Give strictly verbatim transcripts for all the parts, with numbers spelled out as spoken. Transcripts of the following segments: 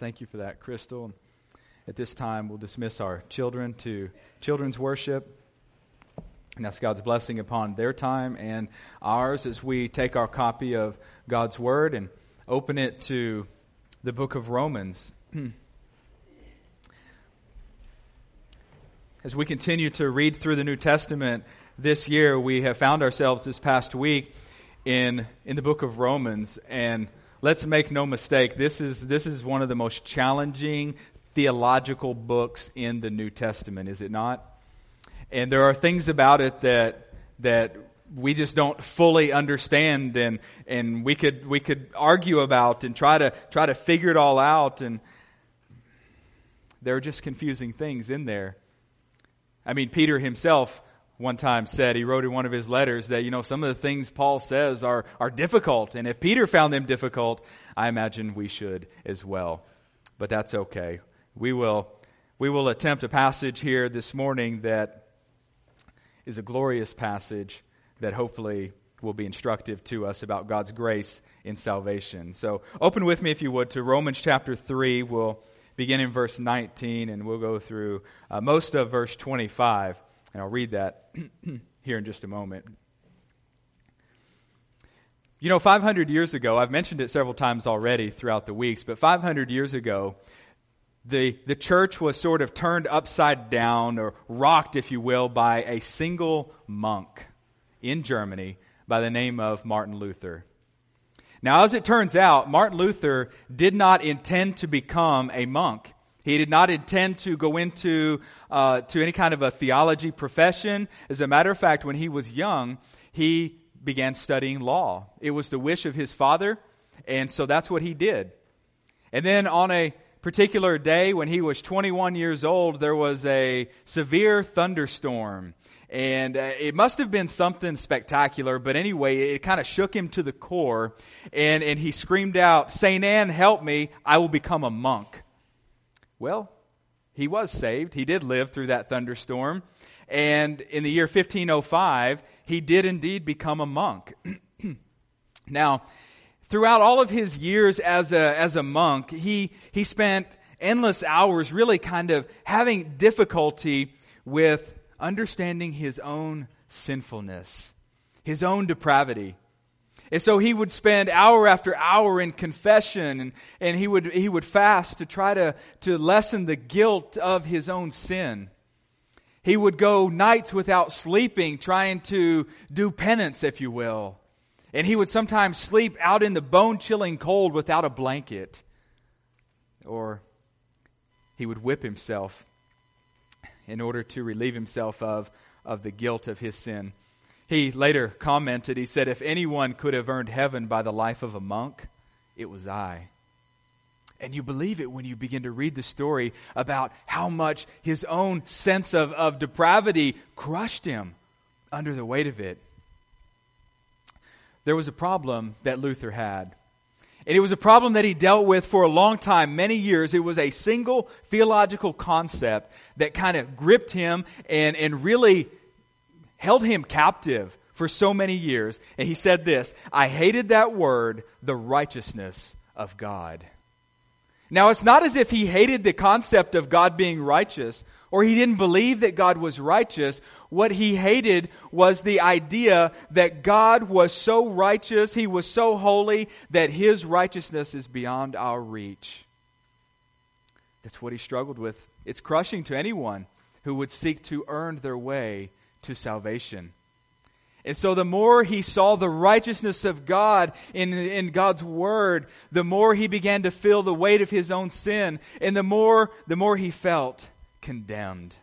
Thank you for that, Crystal. At this time, we'll dismiss our children to children's worship. And ask God's blessing upon their time and ours as we take our copy of God's Word and open it to the book of Romans. As we continue to read through the New Testament this year, we have found ourselves this past week in in the book of Romans. And let's make no mistake, this is this is one of the most challenging theological books in the New Testament, is it not? And there are things about it that that we just don't fully understand, and and we could we could argue about and try to try to figure it all out, and there are just confusing things in there. I mean, Peter himself one time said, he wrote in one of his letters that, you know, some of the things Paul says are are difficult, and if Peter found them difficult, I imagine we should as well. But that's okay. We will we will attempt a passage here this morning that is a glorious passage that hopefully will be instructive to us about God's grace in salvation. So open with me, if you would, to Romans chapter three. We'll begin in verse nineteen, and we'll go through uh, most of verse twenty-five, and I'll read that here in just a moment. You know, five hundred years ago, I've mentioned it several times already throughout the weeks, but five hundred years ago, The the church was sort of turned upside down, or rocked, if you will, by a single monk in Germany by the name of Martin Luther. Now, as it turns out, Martin Luther did not intend to become a monk. He did not intend to go into uh, to any kind of a theology profession. As a matter of fact, when he was young, he began studying law. It was the wish of his father, and so that's what he did. And then on a particular day when he was twenty-one years old, there was a severe thunderstorm. And uh, it must have been something spectacular, but anyway, it kind of shook him to the core. And, and he screamed out, "Saint Anne, help me, I will become a monk." Well, he was saved. He did live through that thunderstorm. And in the year fifteen oh five, he did indeed become a monk. Now, throughout all of his years as a as a monk, he he spent endless hours really kind of having difficulty with understanding his own sinfulness, his own depravity. And so he would spend hour after hour in confession, and, and he would he would fast to try to, to lessen the guilt of his own sin. He would go nights without sleeping, trying to do penance, if you will. And he would sometimes sleep out in the bone-chilling cold without a blanket. Or he would whip himself in order to relieve himself of, of the guilt of his sin. He later commented, he said, "If anyone could have earned heaven by the life of a monk, it was I." And you believe it when you begin to read the story about how much his own sense of, of depravity crushed him under the weight of it. There was a problem that Luther had. And it was a problem that he dealt with for a long time, many years. It was a single theological concept that kind of gripped him and, and really held him captive for so many years. And he said this, "I hated that word, the righteousness of God." Now, it's not as if he hated the concept of God being righteous, or he didn't believe that God was righteous. What he hated was the idea that God was so righteous, He was so holy, that His righteousness is beyond our reach. That's what he struggled with. It's crushing to anyone who would seek to earn their way to salvation. And so the more he saw the righteousness of God in, in God's Word, the more he began to feel the weight of his own sin, and the more, the more he felt condemned.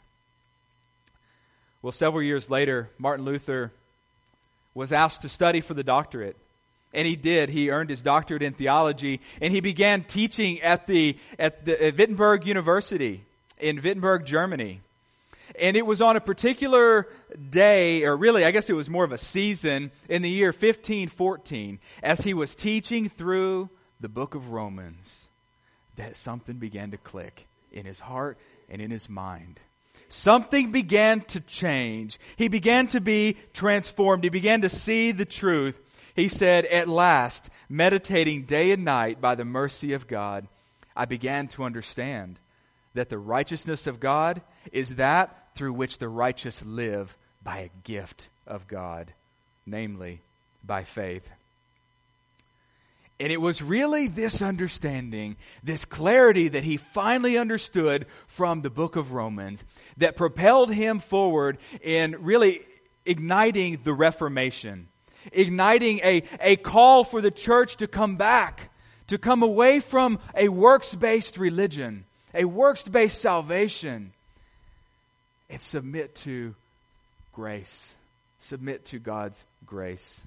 Well, several years later, Martin Luther was asked to study for the doctorate. And he did. He earned his doctorate in theology, and he began teaching at the at the at Wittenberg University in Wittenberg, Germany. And it was on a particular day, or really, I guess it was more of a season, in the year fifteen fourteen, as he was teaching through the book of Romans, that something began to click in his heart and in his mind. Something began to change. He began to be transformed. He began to see the truth. He said, "At last, meditating day and night by the mercy of God, I began to understand that the righteousness of God is that through which the righteous live by a gift of God, namely by faith. And it was really this understanding, this clarity that he finally understood from the book of Romans that propelled him forward in really igniting the Reformation, igniting a, a call for the church to come back, to come away from a works-based religion, a works-based salvation, and submit to grace, submit to God's grace.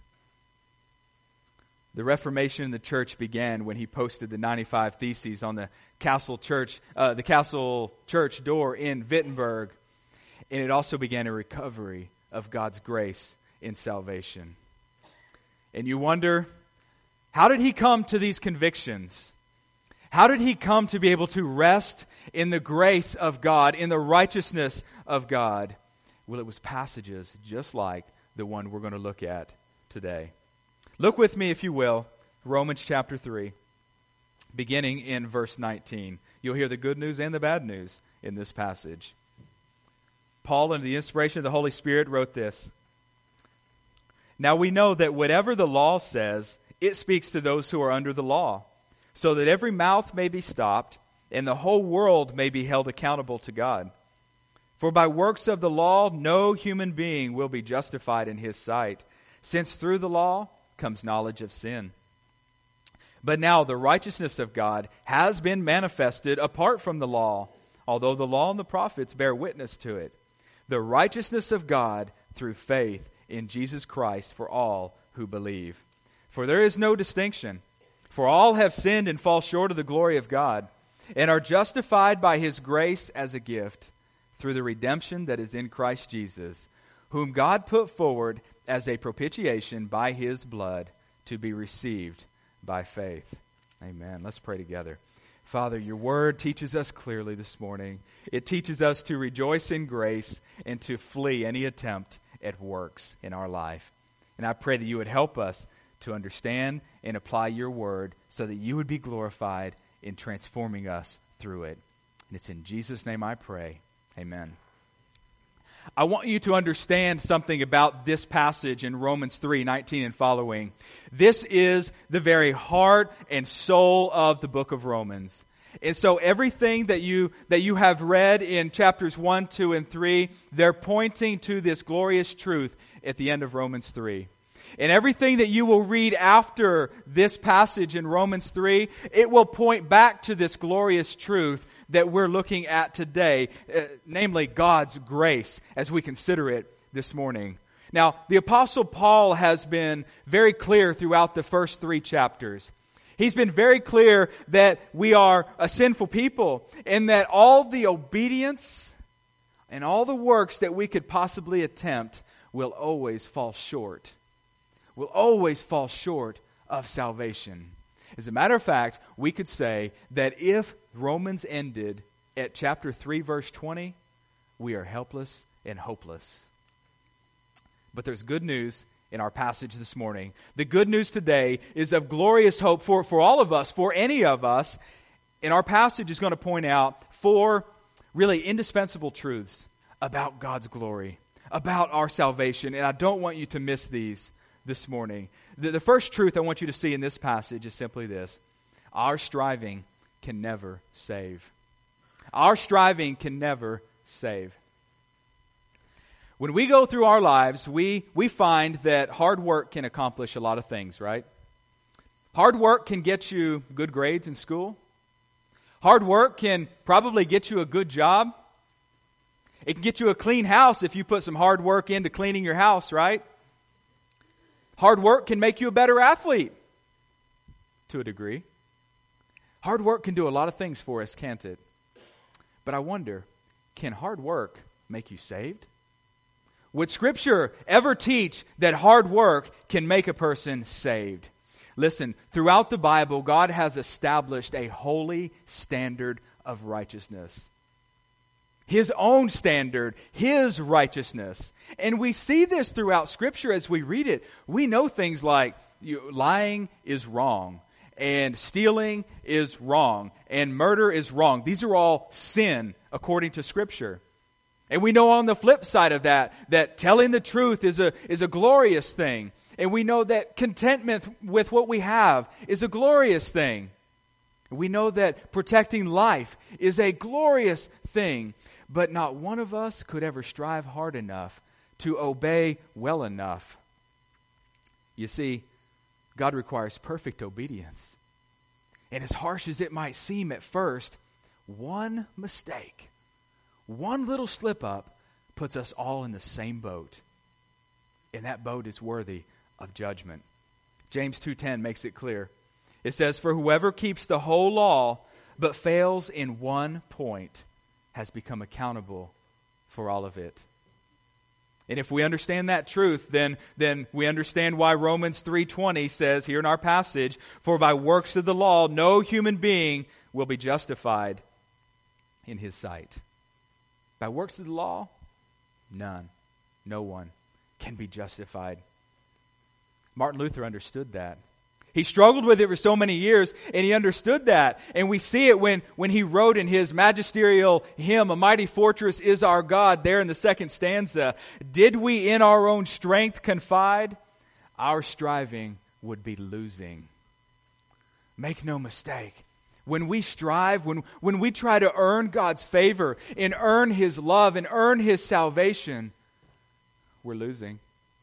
The Reformation in the church began when he posted the ninety-five Theses on the castle church, uh, the castle church door in Wittenberg, and it also began a recovery of God's grace in salvation. And you wonder, how did he come to these convictions? How did he come to be able to rest in the grace of God, in the righteousness of God? Well, it was passages just like the one we're going to look at today. Look with me, if you will, Romans chapter three, beginning in verse nineteen. You'll hear the good news and the bad news in this passage. Paul, under the inspiration of the Holy Spirit, wrote this. Now we know that whatever the law says, it speaks to those who are under the law, so that every mouth may be stopped, and the whole world may be held accountable to God. For by works of the law, no human being will be justified in his sight, since through the law comes knowledge of sin. But now the righteousness of God has been manifested apart from the law, although the law and the prophets bear witness to it. The righteousness of God through faith in Jesus Christ for all who believe. For there is no distinction, for all have sinned and fall short of the glory of God, and are justified by His grace as a gift through the redemption that is in Christ Jesus, whom God put forward as a propitiation by His blood to be received by faith. Amen. Let's pray together. Father, your word teaches us clearly this morning. It teaches us to rejoice in grace and to flee any attempt at works in our life. And I pray that you would help us to understand and apply your word so that you would be glorified in transforming us through it. And it's in Jesus' name I pray. Amen. I want you to understand something about this passage in Romans three nineteen and following. This is the very heart and soul of the book of Romans. And so everything that you that you have read in chapters one, two, and three, they're pointing to this glorious truth at the end of Romans three. And everything that you will read after this passage in Romans three, it will point back to this glorious truth that we're looking at today, uh, namely God's grace, as we consider it this morning. Now, the Apostle Paul has been very clear throughout the first three chapters. He's been very clear that we are a sinful people and that all the obedience and all the works that we could possibly attempt will always fall short. Will always fall short of salvation. As a matter of fact, we could say that if Romans ended at chapter three, verse twenty, we are helpless and hopeless. But there's good news in our passage this morning. The good news today is of glorious hope for, for all of us, for any of us. And our passage is going to point out four really indispensable truths about God's glory, about our salvation. And I don't want you to miss these this morning. The, the first truth I want you to see in this passage is simply this. Our striving can never save. Our striving can never save. When we go through our lives, we, we find that hard work can accomplish a lot of things, right? Hard work can get you good grades in school. Hard work can probably get you a good job. It can get you a clean house if you put some hard work into cleaning your house, right? Hard work can make you a better athlete, to a degree. Hard work can do a lot of things for us, can't it? But I wonder, can hard work make you saved? Would Scripture ever teach that hard work can make a person saved? Listen, throughout the Bible, God has established a holy standard of righteousness. His own standard, His righteousness. And we see this throughout Scripture as we read it. We know things like you, lying is wrong. and stealing is wrong, and murder is wrong. These are all sin according to Scripture. And we know on the flip side of that, that telling the truth is a, is a glorious thing. And we know that contentment with what we have is a glorious thing. We know that protecting life is a glorious thing. But not one of us could ever strive hard enough to obey well enough. You see, God requires perfect obedience. And as harsh as it might seem at first, one mistake, one little slip up puts us all in the same boat. And that boat is worthy of judgment. James two ten makes it clear. It says, "For whoever keeps the whole law but fails in one point has become accountable for all of it." And if we understand that truth, then, then we understand why Romans three twenty says here in our passage, "For by works of the law no human being will be justified in his sight." By works of the law, none, no one can be justified. Martin Luther understood that. He struggled with it for so many years, and he understood that. And we see it when, when he wrote in his magisterial hymn, "A Mighty Fortress is Our God," there in the second stanza, "Did we in our own strength confide, our striving would be losing." Make no mistake. When we strive, when, when we try to earn God's favor and earn His love and earn His salvation, we're losing.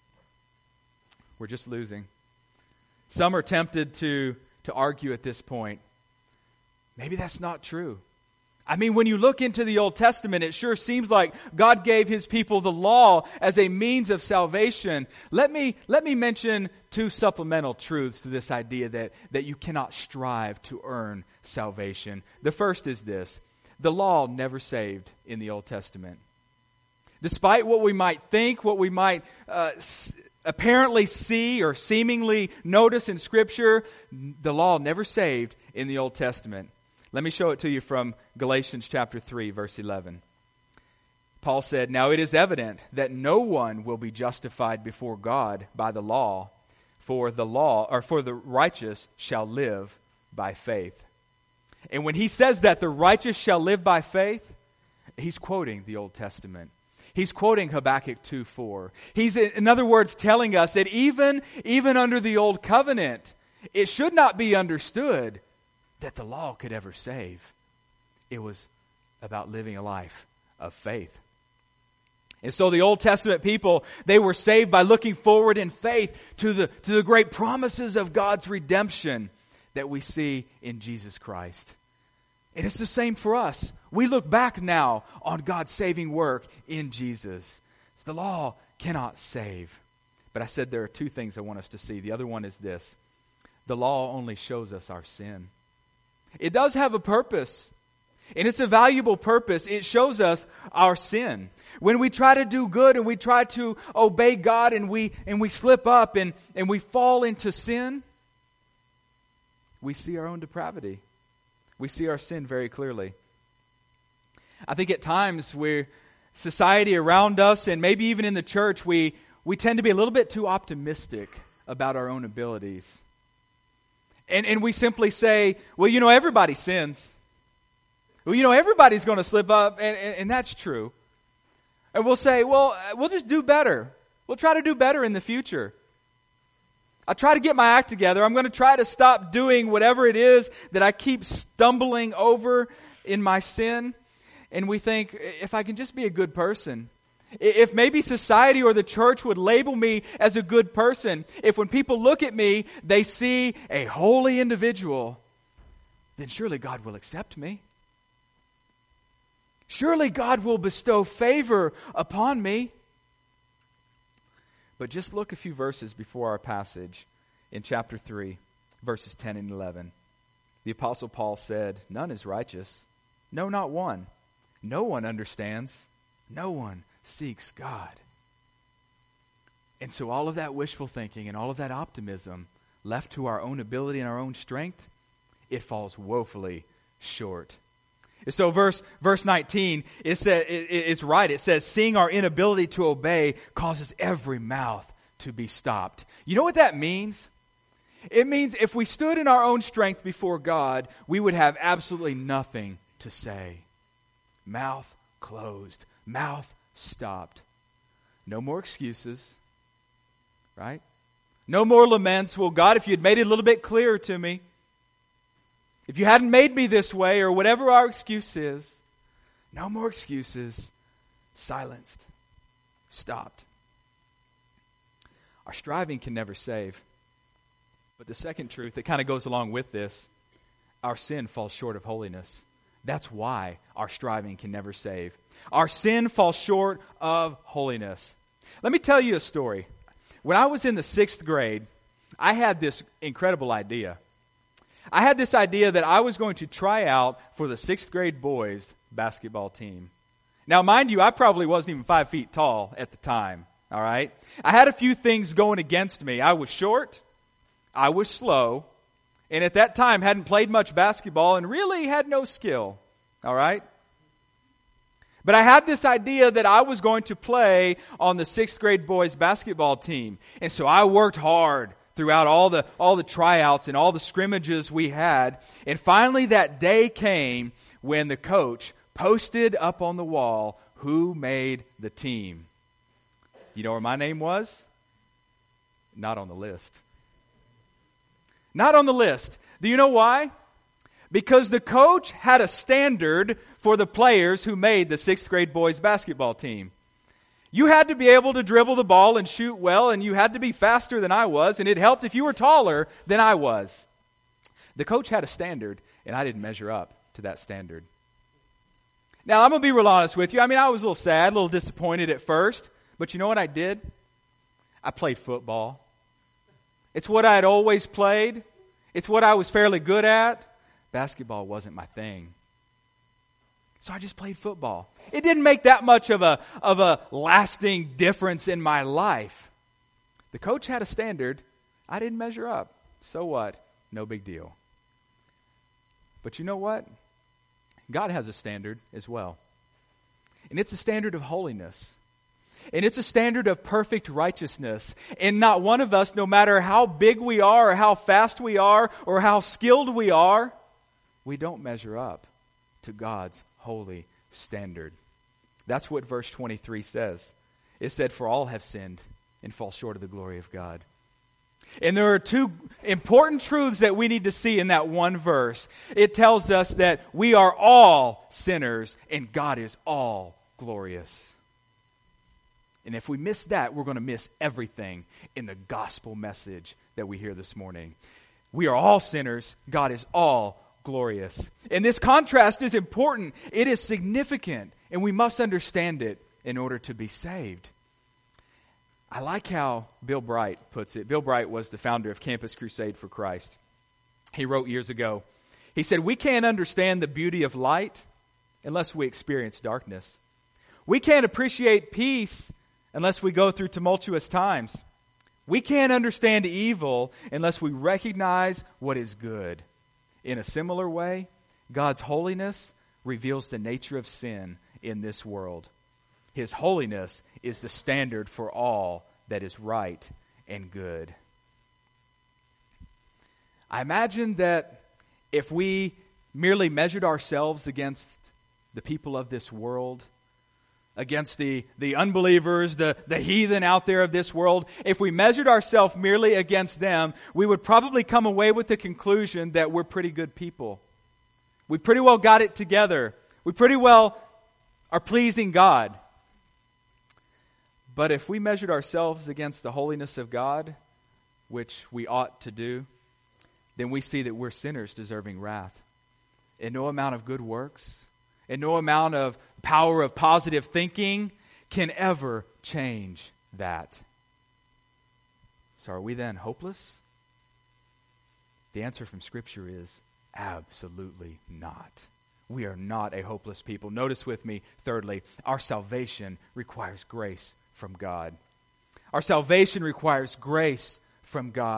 We're just losing. Some are tempted to, to argue at this point, maybe that's not true. I mean, when you look into the Old Testament, it sure seems like God gave His people the law as a means of salvation. Let me, let me mention two supplemental truths to this idea that, that you cannot strive to earn salvation. The first is this: the law never saved in the Old Testament. Despite what we might think, what we might uh, s- apparently see or seemingly notice in Scripture, the law never saved in the Old Testament. Let me show it to you from Galatians chapter three, verse eleven. Paul said, "Now it is evident that no one will be justified before God by the law, for the law, or for the righteous shall live by faith." And when he says that the righteous shall live by faith, he's quoting the Old Testament. He's quoting Habakkuk two four. He's, in other words, telling us that even, even under the Old Covenant, it should not be understood that the law could ever save. It was about living a life of faith. And so the Old Testament people, they were saved by looking forward in faith to the, to the great promises of God's redemption that we see in Jesus Christ. And it's the same for us. We look back now on God's saving work in Jesus. The law cannot save. But I said there are two things I want us to see. The other one is this: the law only shows us our sin. It does have a purpose, and it's a valuable purpose. It shows us our sin. When we try to do good and we try to obey God and we and we slip up and, and we fall into sin, we see our own depravity. We see our sin very clearly. I think at times where society around us and maybe even in the church, we, we tend to be a little bit too optimistic about our own abilities. And and we simply say, well, you know, everybody sins. Well, you know, everybody's going to slip up, and, and, and that's true. And we'll say, well, we'll just do better. We'll try to do better in the future. I try to get my act together. I'm going to try to stop doing whatever it is that I keep stumbling over in my sin. And we think, if I can just be a good person, if maybe society or the church would label me as a good person, if when people look at me, they see a holy individual, then surely God will accept me. Surely God will bestow favor upon me. But just look a few verses before our passage in chapter three, verses ten and eleven. The Apostle Paul said, "None is righteous, no, not one. No one understands, no one seeks God." And so all of that wishful thinking and all of that optimism left to our own ability and our own strength, it falls woefully short. And so verse verse nineteen, it says, it, it's right. It says, "Seeing our inability to obey causes every mouth to be stopped." You know what that means? It means if we stood in our own strength before God, we would have absolutely nothing to say. Mouth closed. Mouth stopped. No more excuses. Right? No more laments. Well, God, if you had made it a little bit clearer to me, if you hadn't made me this way, or whatever our excuse is, no more excuses. Silenced. Stopped. Our striving can never save. But the second truth that kind of goes along with this, our sin falls short of holiness. That's why our striving can never save. Our sin falls short of holiness. Let me tell you a story. When I was in the sixth grade, I had this incredible idea. I had this idea that I was going to try out for the sixth grade boys basketball team. Now, mind you, I probably wasn't even five feet tall at the time, all right? I had a few things going against me. I was short, I was slow, and at that time hadn't played much basketball and really had no skill, all right? But I had this idea that I was going to play on the sixth grade boys basketball team. And so I worked hard throughout all the all the tryouts and all the scrimmages we had. And finally that day came when the coach posted up on the wall who made the team. You know where my name was? Not on the list. Not on the list. Do you know why? Because the coach had a standard for the players who made the sixth grade boys basketball team. You had to be able to dribble the ball and shoot well, and you had to be faster than I was, and it helped if you were taller than I was. The coach had a standard, and I didn't measure up to that standard. Now, I'm going to be real honest with you. I mean, I was a little sad, a little disappointed at first, but you know what I did? I played football. It's what I had always played. It's what I was fairly good at. Basketball wasn't my thing. So I just played football. It didn't make that much of a, of a lasting difference in my life. The coach had a standard. I didn't measure up. So what? No big deal. But you know what? God has a standard as well. And it's a standard of holiness. And it's a standard of perfect righteousness. And not one of us, no matter how big we are, or how fast we are, or how skilled we are, we don't measure up to God's holy standard. That's what verse twenty-three says. It said, "For all have sinned and fall short of the glory of God." And there are two important truths that we need to see in that one verse. It tells us that we are all sinners and God is all glorious. And if we miss that, we're going to miss everything in the gospel message that we hear this morning. We are all sinners. God is all glorious. And this contrast is important. It is significant, and we must understand it in order to be saved. I like how Bill Bright puts it. Bill Bright was the founder of Campus Crusade for Christ. He wrote years ago, he said, "We can't understand the beauty of light unless we experience darkness. We can't appreciate peace unless we go through tumultuous times. We can't understand evil unless we recognize what is good. In a similar way, God's holiness reveals the nature of sin in this world. His holiness is the standard for all that is right and good." I imagine that if we merely measured ourselves against the people of this world, against the, the unbelievers, the, the heathen out there of this world, if we measured ourselves merely against them, we would probably come away with the conclusion that we're pretty good people. We pretty well got it together. We pretty well are pleasing God. But if we measured ourselves against the holiness of God, which we ought to do, then we see that we're sinners deserving wrath. And no amount of good works, and no amount of power of positive thinking can ever change that. So are we then hopeless? The answer from Scripture is absolutely not. We are not a hopeless people. Notice with me, thirdly, our salvation requires grace from God. Our salvation requires grace from God.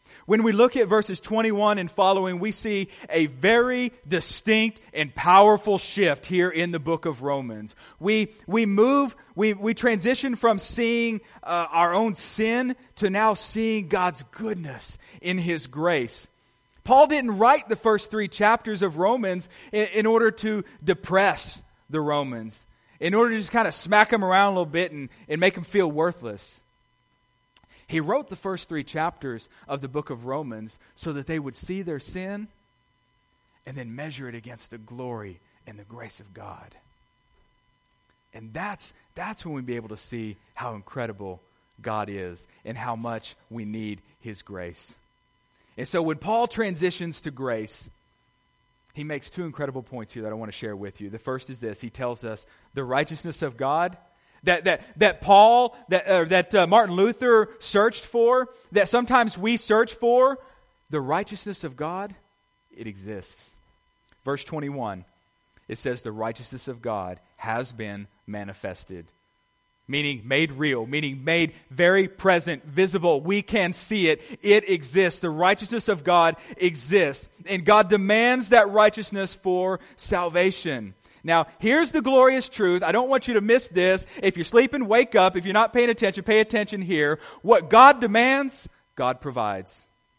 When we look at verses twenty-one and following, we see a very distinct and powerful shift here in the book of Romans. We we move, we, we transition from seeing uh, our own sin to now seeing God's goodness in His grace. Paul didn't write the first three chapters of Romans in, in order to depress the Romans, in order to just kind of smack them around a little bit and, and make them feel worthless. He wrote the first three chapters of the book of Romans so that they would see their sin and then measure it against the glory and the grace of God. And that's, that's when we'll be able to see how incredible God is and how much we need His grace. And so when Paul transitions to grace, he makes two incredible points here that I want to share with you. The first is this. He tells us the righteousness of God That that that Paul, that uh, that uh, Martin Luther searched for, that sometimes we search for, the righteousness of God, it exists. Verse twenty-one, it says the righteousness of God has been manifested, meaning made real, meaning made very present, visible. We can see it. It exists. The righteousness of God exists, and God demands that righteousness for salvation. Now, here's the glorious truth. I don't want you to miss this. If you're sleeping, wake up. If you're not paying attention, pay attention here. What God demands, God provides.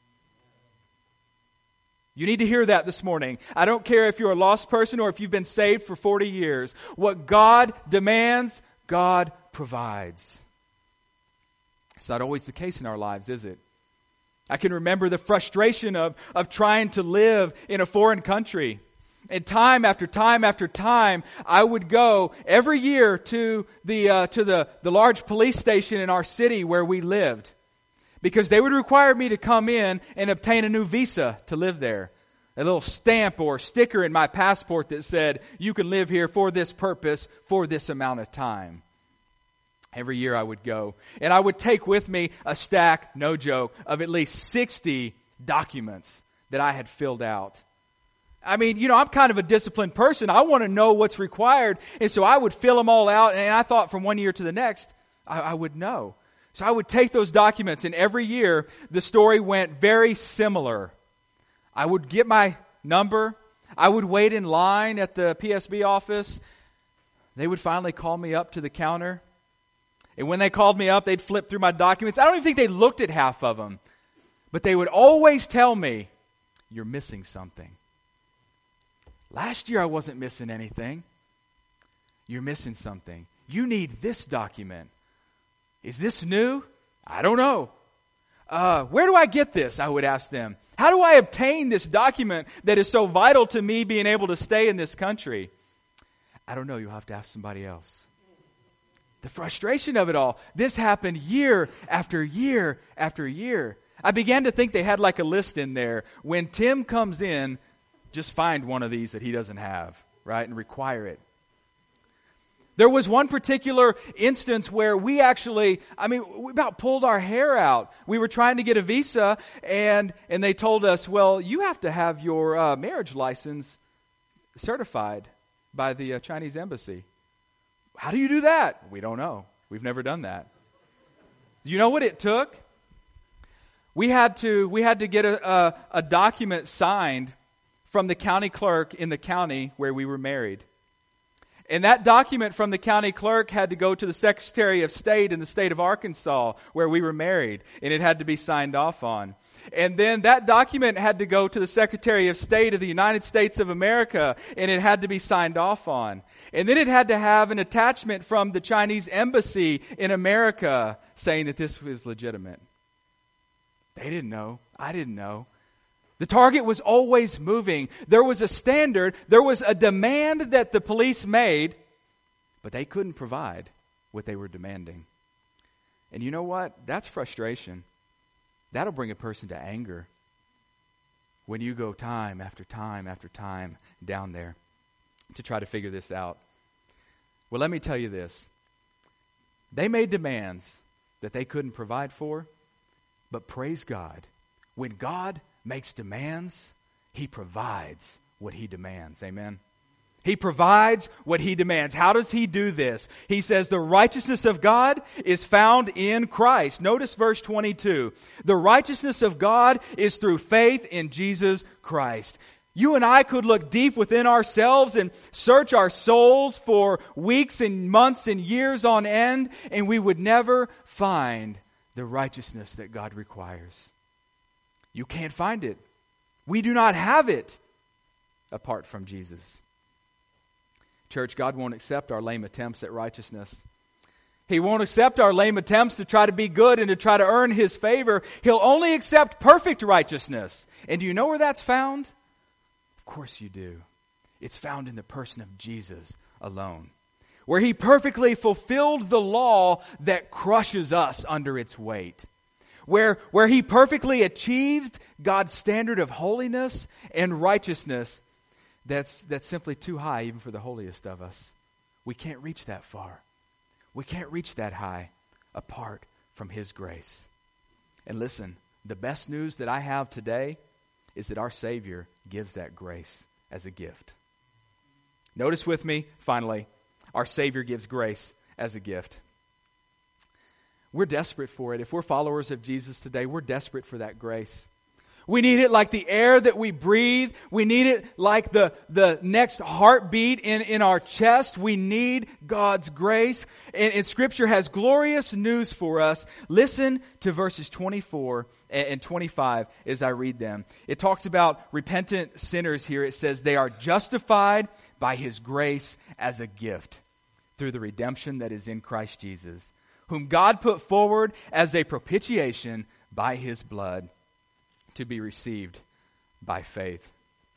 You need to hear that this morning. I don't care if you're a lost person or if you've been saved for forty years. What God demands, God provides. It's not always the case in our lives, is it? I can remember the frustration of, of trying to live in a foreign country. And time after time after time, I would go every year to the uh, to the, the large police station in our city where we lived, because they would require me to come in and obtain a new visa to live there. A little stamp or sticker in my passport that said, you can live here for this purpose for this amount of time. Every year I would go. And I would take with me a stack, no joke, of at least sixty documents that I had filled out. I mean, you know, I'm kind of a disciplined person. I want to know what's required. And so I would fill them all out. And I thought from one year to the next, I, I would know. So I would take those documents. And every year, the story went very similar. I would get my number. I would wait in line at the P S B office. They would finally call me up to the counter. And when they called me up, they'd flip through my documents. I don't even think they looked at half of them. But they would always tell me, you're missing something. Last year I wasn't missing anything. You're missing something. You need this document. Is this new? I don't know. Uh, where do I get this? I would ask them. How do I obtain this document that is so vital to me being able to stay in this country? I don't know. You'll have to ask somebody else. The frustration of it all. This happened year after year after year. I began to think they had like a list in there. When Tim comes in, just find one of these that he doesn't have, right, and require it. There was one particular instance where we actually, I mean, we about pulled our hair out. We were trying to get a visa, and and they told us, well, you have to have your uh, marriage license certified by the uh, Chinese embassy. How do you do that? We don't know. We've never done that. You know what it took? We had to we had to get a, a, a document signed from the county clerk in the county where we were married. And that document from the county clerk had to go to the Secretary of State in the state of Arkansas where we were married, and it had to be signed off on. And then that document had to go to the Secretary of State of the United States of America, and it had to be signed off on. And then it had to have an attachment from the Chinese embassy in America saying that this was legitimate. They didn't know. I didn't know. The target was always moving. There was a standard. There was a demand that the police made, but they couldn't provide what they were demanding. And you know what? That's frustration. That'll bring a person to anger when you go time after time after time down there to try to figure this out. Well, let me tell you this. They made demands that they couldn't provide for, but praise God, when God makes demands, He provides what He demands. Amen? He provides what He demands. How does He do this? He says the righteousness of God is found in Christ. Notice verse twenty-two. The righteousness of God is through faith in Jesus Christ. You and I could look deep within ourselves and search our souls for weeks and months and years on end, and we would never find the righteousness that God requires. You can't find it. We do not have it apart from Jesus. Church, God won't accept our lame attempts at righteousness. He won't accept our lame attempts to try to be good and to try to earn His favor. He'll only accept perfect righteousness. And do you know where that's found? Of course you do. It's found in the person of Jesus alone, where He perfectly fulfilled the law that crushes us under its weight, where, where He perfectly achieved God's standard of holiness and righteousness that's, that's simply too high even for the holiest of us. We can't reach that far. We can't reach that high apart from His grace. And listen, the best news that I have today is that our Savior gives that grace as a gift. Notice with me, finally, our Savior gives grace as a gift. We're desperate for it. If we're followers of Jesus today, we're desperate for that grace. We need it like the air that we breathe. We need it like the, the next heartbeat in, in our chest. We need God's grace. And, and Scripture has glorious news for us. Listen to verses twenty-four and twenty-five as I read them. It talks about repentant sinners here. It says they are justified by His grace as a gift through the redemption that is in Christ Jesus, whom God put forward as a propitiation by His blood, to be received by faith.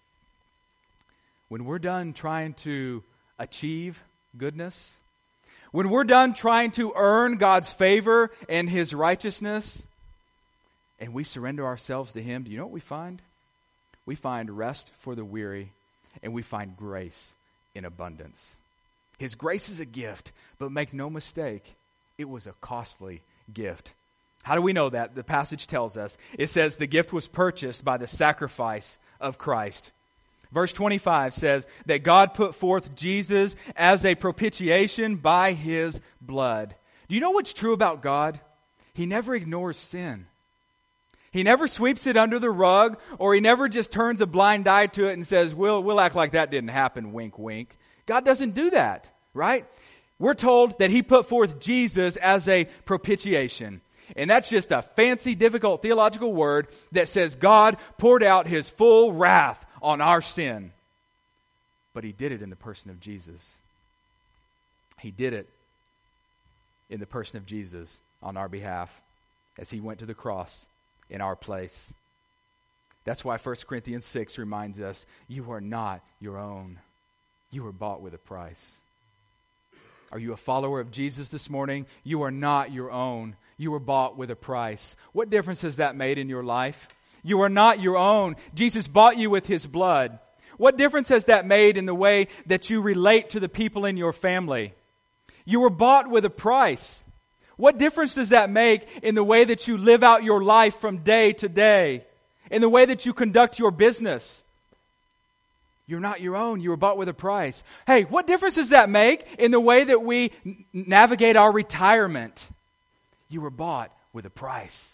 When we're done trying to achieve goodness, when we're done trying to earn God's favor and His righteousness, and we surrender ourselves to Him, do you know what we find? We find rest for the weary, and we find grace in abundance. His grace is a gift, but make no mistake, it was a costly gift. How do we know that? The passage tells us. It says the gift was purchased by the sacrifice of Christ. Verse twenty-five says that God put forth Jesus as a propitiation by His blood. Do you know what's true about God? He never ignores sin. He never sweeps it under the rug, or He never just turns a blind eye to it and says, we'll, we'll act like that didn't happen, wink, wink. God doesn't do that, right? We're told that He put forth Jesus as a propitiation. And that's just a fancy, difficult theological word that says God poured out His full wrath on our sin. But He did it in the person of Jesus. He did it in the person of Jesus on our behalf as He went to the cross in our place. That's why First Corinthians six reminds us, you are not your own. You were bought with a price. Are you a follower of Jesus this morning? You are not your own. You were bought with a price. What difference has that made in your life? You are not your own. Jesus bought you with His blood. What difference has that made in the way that you relate to the people in your family? You were bought with a price. What difference does that make in the way that you live out your life from day to day? In the way that you conduct your business? You're not your own. You were bought with a price. Hey, what difference does that make in the way that we n- navigate our retirement? You were bought with a price.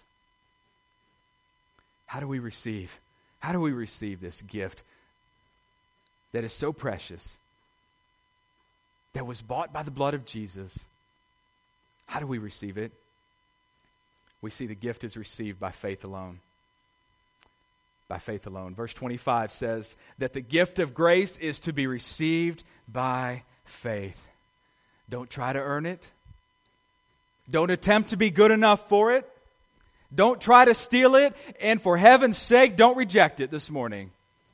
How do we receive? How do we receive this gift that is so precious, that was bought by the blood of Jesus? How do we receive it? We see the gift is received by faith alone. By faith alone. Verse twenty-five says that the gift of grace is to be received by faith. Don't try to earn it. Don't attempt to be good enough for it. Don't try to steal it. And for heaven's sake, don't reject it this morning.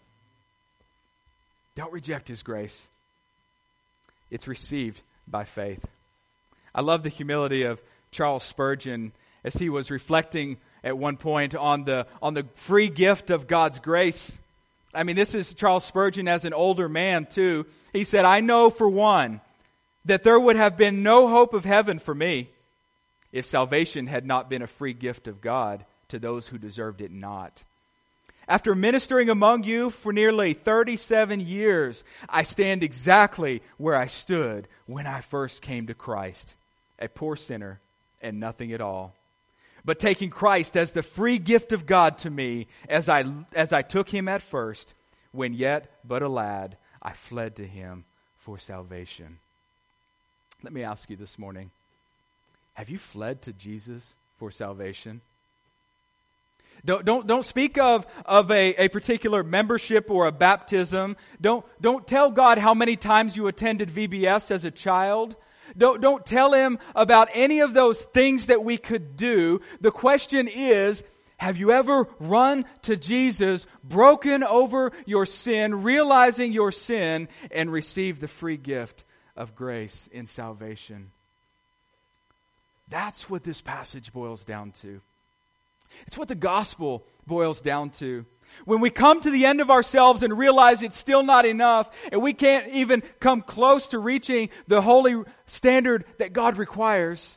Don't reject His grace. It's received by faith. I love the humility of Charles Spurgeon as he was reflecting at one point on the, on the free gift of God's grace. I mean, this is Charles Spurgeon as an older man too. He said, I know for one that there would have been no hope of heaven for me if salvation had not been a free gift of God to those who deserved it not. After ministering among you for nearly thirty-seven years, I stand exactly where I stood when I first came to Christ, a poor sinner and nothing at all. But taking Christ as the free gift of God to me, as I, as I took him at first, when yet but a lad, I fled to him for salvation. Let me ask you this morning, have you fled to Jesus for salvation? Don't, don't, don't speak of, of a, a particular membership or a baptism. Don't, don't tell God how many times you attended V B S as a child. Don't, don't tell him about any of those things that we could do. The question is, have you ever run to Jesus, broken over your sin, realizing your sin, and received the free gift of grace in salvation? That's what this passage boils down to. It's what the gospel boils down to. When we come to the end of ourselves and realize it's still not enough, and we can't even come close to reaching the holy standard that God requires,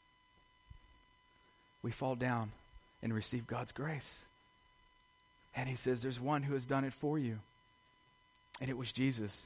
we fall down and receive God's grace. And he says there's one who has done it for you. And it was Jesus.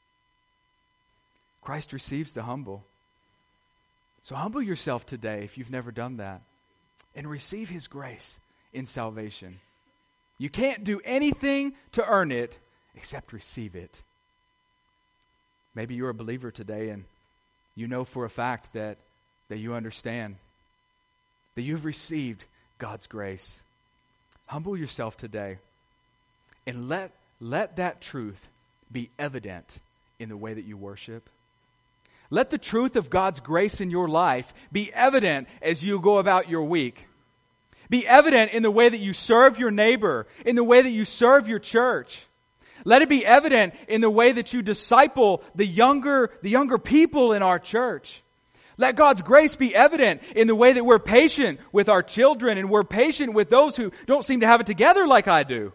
Christ receives the humble. So humble yourself today if you've never done that, and receive his grace in salvation. You can't do anything to earn it except receive it. Maybe you're a believer today and you know for a fact that, that you understand that you've received God's grace. Humble yourself today and let, let that truth be evident in the way that you worship. Let the truth of God's grace in your life be evident as you go about your week. Be evident in the way that you serve your neighbor, in the way that you serve your church. Let it be evident in the way that you disciple the younger, the younger people in our church. Let God's grace be evident in the way that we're patient with our children and we're patient with those who don't seem to have it together like I do.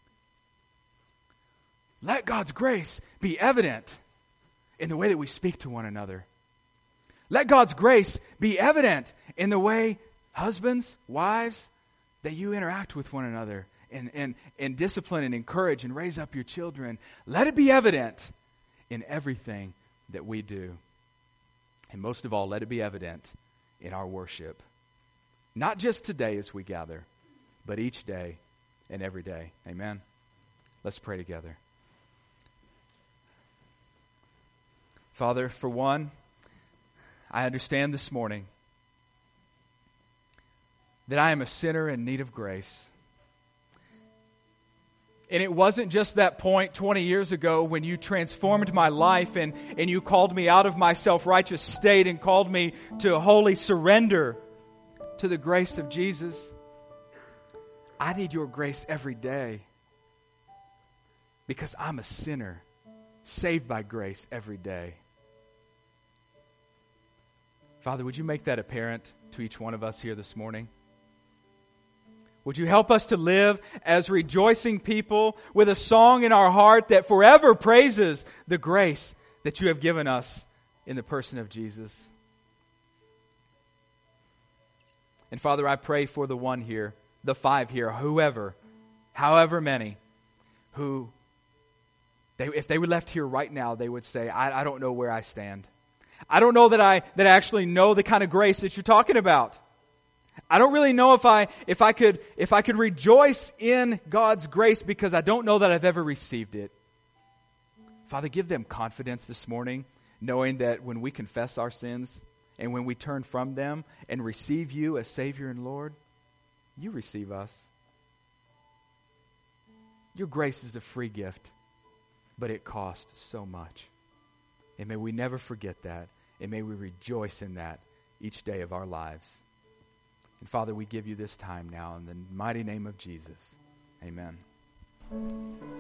Let God's grace be evident in the way that we speak to one another. Let God's grace be evident in the way, husbands, wives, that you interact with one another and, and, and discipline and encourage and raise up your children. Let it be evident in everything that we do. And most of all, let it be evident in our worship. Not just today as we gather, but each day and every day. Amen? Let's pray together. Father, for one, I understand this morning that I am a sinner in need of grace. And it wasn't just that point twenty years ago when you transformed my life and, and you called me out of my self-righteous state and called me to a holy surrender to the grace of Jesus. I need your grace every day because I'm a sinner saved by grace every day. Father, would you make that apparent to each one of us here this morning? Would you help us to live as rejoicing people with a song in our heart that forever praises the grace that you have given us in the person of Jesus? And Father, I pray for the one here, the five here, whoever, however many, who, they, if they were left here right now, they would say, I, I don't know where I stand. I don't know that I that I actually know the kind of grace that you're talking about. I don't really know if I if I could if I could rejoice in God's grace because I don't know that I've ever received it. Father, give them confidence this morning, knowing that when we confess our sins and when we turn from them and receive you as Savior and Lord, you receive us. Your grace is a free gift, but it costs so much. And may we never forget that. And may we rejoice in that each day of our lives. And Father, we give you this time now in the mighty name of Jesus. Amen.